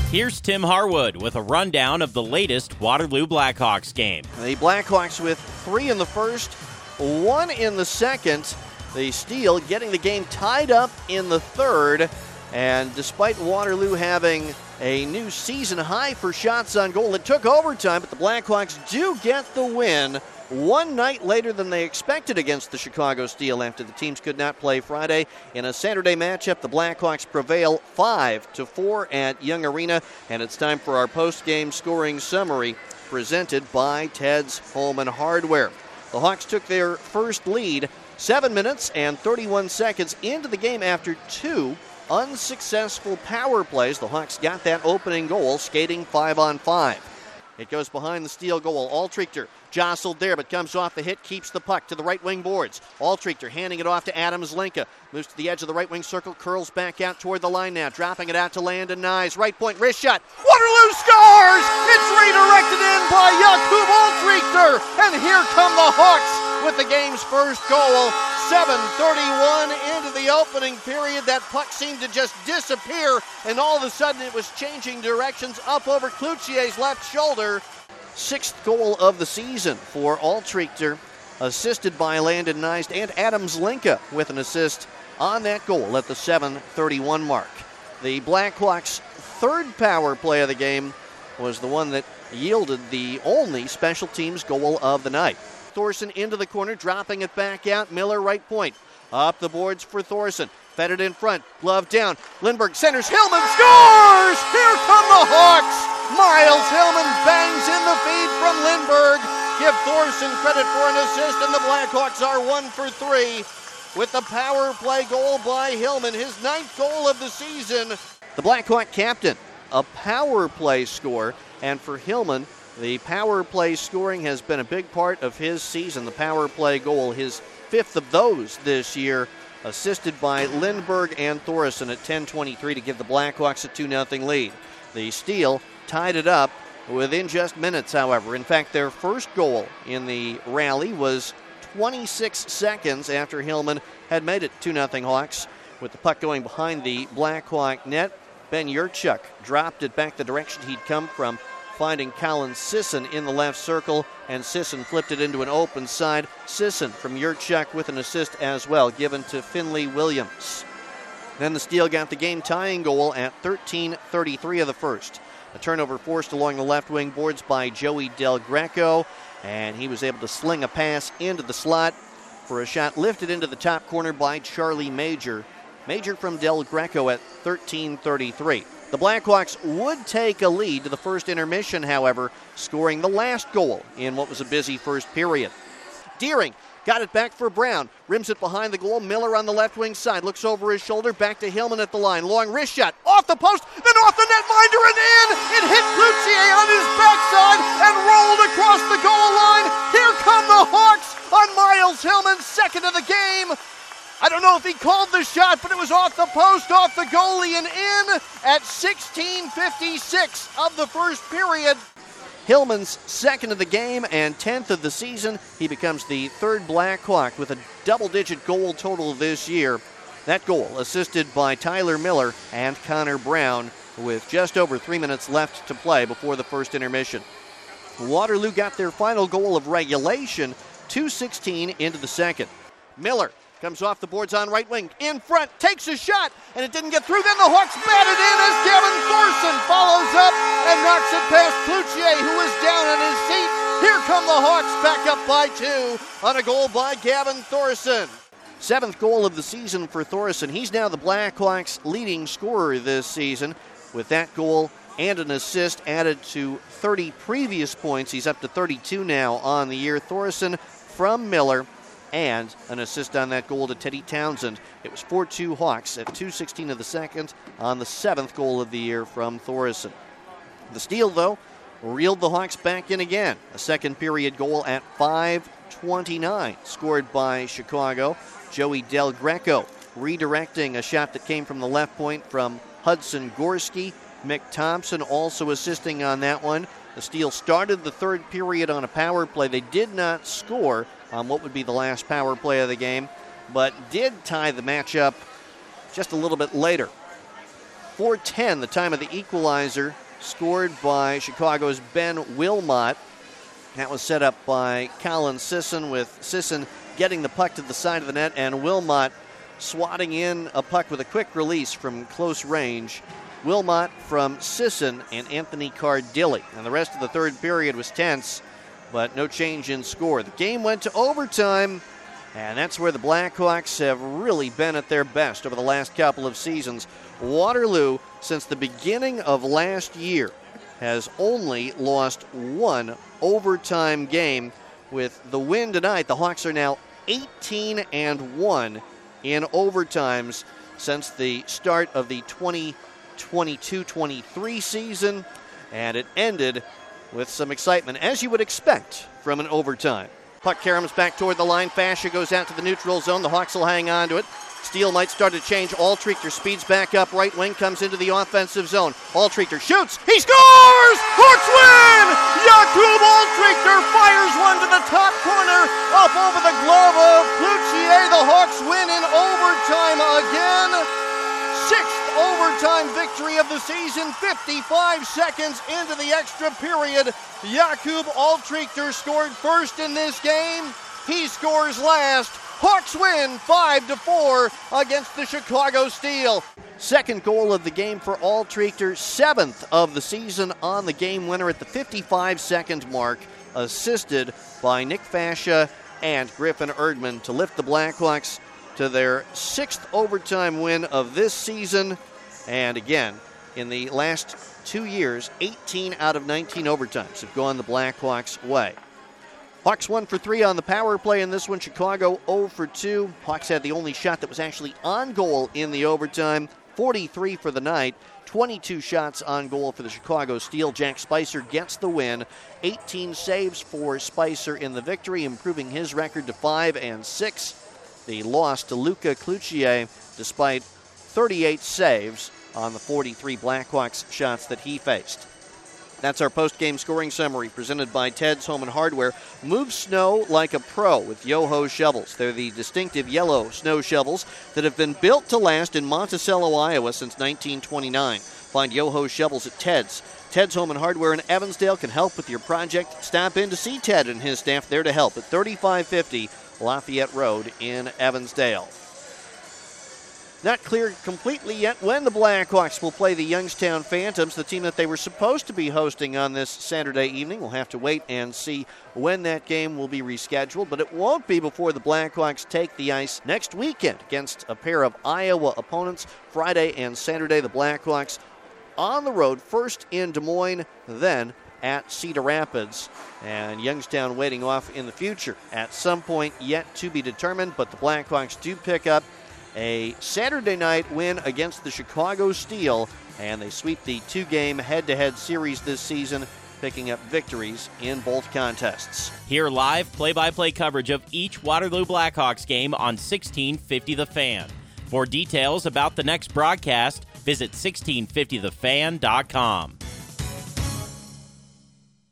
Here's Tim Harwood with a rundown of the latest Waterloo Blackhawks game. The Blackhawks with 3 in the first, 1 in the second. The Steel getting the game tied up in the third. And despite Waterloo having a new season high for shots on goal, it took overtime, but the Blackhawks do get the win one night later than they expected against the Chicago Steel after the teams could not play Friday. In a Saturday matchup, the Blackhawks prevail 5-4 at Young Arena, and it's time for our post-game scoring summary presented by Ted's Home and Hardware. The Hawks took their first lead 7 minutes and 31 seconds into the game after 2 unsuccessful power plays. The Hawks got that opening goal, skating 5-on-5. It goes behind the Steel goal. Altrichter jostled there, but comes off the hit, keeps the puck to the right wing boards. Altrichter handing it off to Adams Linka. Moves to the edge of the right wing circle, curls back out toward the line now, dropping it out to Landon Nyes. Right point, wrist shot. Waterloo scores! It's redirected in by Jakub Altrichter, and here come the Hawks with the game's first goal. 7:31 into the opening period. That puck seemed to just disappear, and all of a sudden it was changing directions up over Cloutier's left shoulder. 6th goal of the season for Altrichter, assisted by Landon Nyes and Adams Linka with an assist on that goal at the 7:31 mark. The Blackhawks' third power play of the game was the one that yielded the only special teams goal of the night. Thorson into the corner, dropping it back out. Miller right point. Up the boards for Thorson. Fed it in front. Glove down. Lindberg centers. Hillman scores! Here come the Hawks! Miles Hillman bangs in the feed from Lindberg. Give Thorson credit for an assist, and the Blackhawks are 1 for 3 with the power play goal by Hillman, his 9th goal of the season. The Blackhawk captain, a power play score, and for Hillman, the power play scoring has been a big part of his season. The power play goal, his 5th of those this year, assisted by Lindberg and Thorson at 10:23 to give the Blackhawks a 2-0 lead. The Steel tied it up within just minutes, however. In fact, their first goal in the rally was 26 seconds after Hillman had made it 2-0 Hawks. With the puck going behind the Blackhawk net, Ben Yurchuk dropped it back the direction he'd come from, finding Colin Sisson in the left circle, and Sisson flipped it into an open side. Sisson from Yurchuk with an assist as well, given to Finley Williams. Then the Steel got the game-tying goal at 13:33 of the first. A turnover forced along the left wing boards by Joey Del Greco, and he was able to sling a pass into the slot for a shot lifted into the top corner by Charlie Major. Major from Del Greco at 13:33. The Blackhawks would take a lead to the first intermission, however, scoring the last goal in what was a busy first period. Deering got it back for Brown, rims it behind the goal. Miller on the left wing side, looks over his shoulder, back to Hillman at the line. Long wrist shot, off the post, then off the netminder and in! It hit Cloutier on his backside and rolled across the goal line. Here come the Hawks on Miles Hillman's 2nd of the game. I don't know if he called the shot, but it was off the post, off the goalie, and in at 16:56 of the first period. Hillman's 2nd of the game and 10th of the season. He becomes the 3rd Blackhawk with a double-digit goal total this year. That goal assisted by Tyler Miller and Connor Brown with just over 3 minutes left to play before the first intermission. Waterloo got their final goal of regulation, 2:16 into the second. Miller comes off the boards on right wing, in front, takes a shot, and it didn't get through. Then the Hawks bat it in as Gavin Thorson follows up and knocks it past Cloutier, who is down on his seat. Here come the Hawks back up by 2 on a goal by Gavin Thorson. 7th goal of the season for Thorson. He's now the Blackhawks' leading scorer this season. With that goal and an assist added to 30 previous points, he's up to 32 now on the year. Thorson from Miller, and an assist on that goal to Teddy Townsend. It was 4-2 Hawks at 2:16 of the second on the 7th goal of the year from Thorson. The Steel, though, reeled the Hawks back in again. A second period goal at 5:29, scored by Chicago. Joey Del Greco redirecting a shot that came from the left point from Hudson Gorski. Mick Thompson also assisting on that one. The Steel started the third period on a power play. They did not score on what would be the last power play of the game, but did tie the matchup just a little bit later. 4:10, the time of the equalizer, scored by Chicago's Ben Wilmot. That was set up by Colin Sisson, with Sisson getting the puck to the side of the net and Wilmot swatting in a puck with a quick release from close range. Wilmot from Sisson and Anthony Cardilli. And the rest of the third period was tense, but no change in score. The game went to overtime, and that's where the Blackhawks have really been at their best over the last couple of seasons. Waterloo, since the beginning of last year, has only lost one overtime game. With the win tonight, the Hawks are now 18-1 in overtimes since the start of the 2022-23 season, and it ended with some excitement, as you would expect from an overtime. Puck caroms back toward the line. Fascia goes out to the neutral zone. The Hawks will hang on to it. Steele might start to change. Altrichter speeds back up. Right wing comes into the offensive zone. Altrichter shoots. He scores! Hawks win! Jakub Altrichter fires one to the top corner, up over the glove of Cloutier. The Hawks win in overtime again. Sixth overtime victory of the season. 55 seconds into the extra period, Jakub Altrichter scored first in this game. He scores last. Hawks win 5-4 against the Chicago Steel. Second goal of the game for Altrichter, seventh of the season on the game winner at the 55-second mark, assisted by Nick Fascia and Griffin Erdman to lift the Blackhawks to their sixth overtime win of this season. And again, in the last 2 years, 18 out of 19 overtimes have gone the Blackhawks' way. Hawks 1 for 3 on the power play in this one. Chicago 0 for 2. Hawks had the only shot that was actually on goal in the overtime. 43 for the night. 22 shots on goal for the Chicago Steel. Jack Spicer gets the win. 18 saves for Spicer in the victory, improving his record to 5-6. The loss to Luca Cloutier, despite 38 saves on the 43 Blackhawks shots that he faced. That's our post-game scoring summary presented by Ted's Home and Hardware. Move snow like a pro with Yoho shovels. They're the distinctive yellow snow shovels that have been built to last in Monticello, Iowa since 1929. Find Yoho shovels at Ted's. Ted's Home and Hardware in Evansdale can help with your project. Stop in to see Ted and his staff there to help at 3550 Lafayette Road in Evansdale. Not clear completely yet when the Blackhawks will play the Youngstown Phantoms, the team that they were supposed to be hosting on this Saturday evening. We'll have to wait and see when that game will be rescheduled, but it won't be before the Blackhawks take the ice next weekend against a pair of Iowa opponents. Friday and Saturday, the Blackhawks on the road, first in Des Moines, then at Cedar Rapids, and Youngstown waiting off in the future at some point yet to be determined, but the Blackhawks do pick up a Saturday night win against the Chicago Steel, and they sweep the two-game head-to-head series this season, picking up victories in both contests. Hear live play-by-play coverage of each Waterloo Blackhawks game on 1650 The Fan. For details about the next broadcast, visit 1650thefan.com.